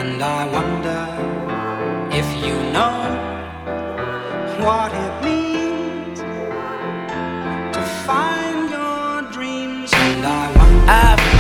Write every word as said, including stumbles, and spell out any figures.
And I wonder if you know what it means to find your dreams. And I wonder